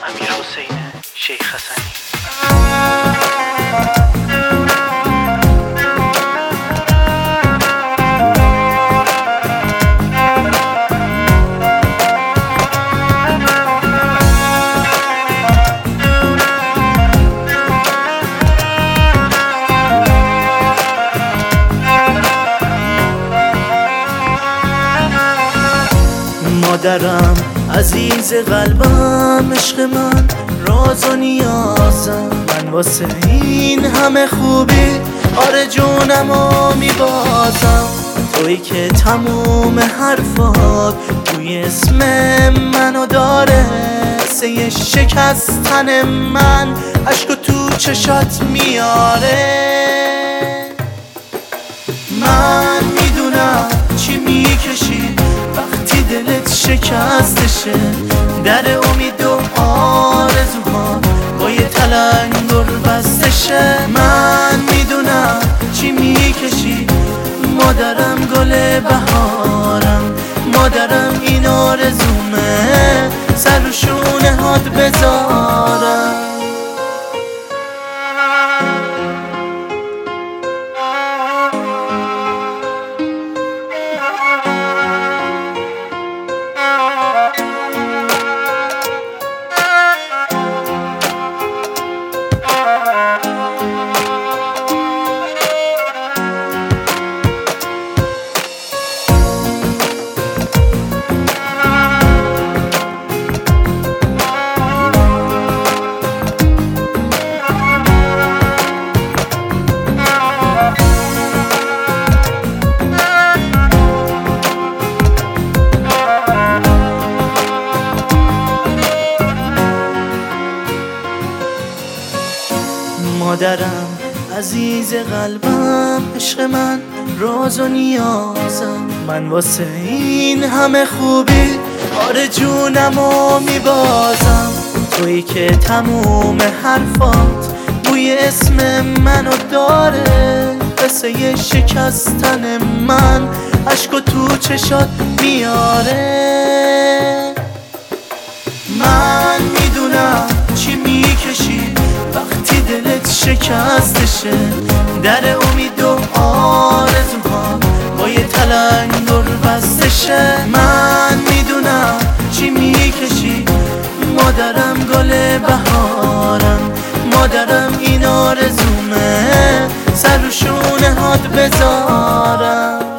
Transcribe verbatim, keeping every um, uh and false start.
امیرحسین شیخ حسنی. مادرم عزیز قلبم، عشق من، راز و نیازم، من واسه این همه خوبی آره جونمو میبازم. تویی که تموم حرفات توی اسم منو داره، سه شکستن من عشق تو چشات میاره. من میدونم چی میکشی وقتی دلت شکستشه، در امید و آرزوها با یه تلنگر بستشه. من میدونم چی میکشی مادرم، گل بهارم، مادرم این آرزومه سر رو شونه هات بذارم. مادرم عزیز قلبم، عشق من، راز و نیازم، من واسه این همه خوبی آره جونمو میبازم. تویی که تموم حرفات بوی اسم منو داره، قصه شکستن من عشق تو چشات میاره. من میدونم چی میکشی وقتی دلت شکستشه، در امید و آرزوها با یه تلنگر بستشه. من میدونم چی میکشی مادرم، گل بهارم، مادرم این آرزومه سر رو شونه هات بذارم.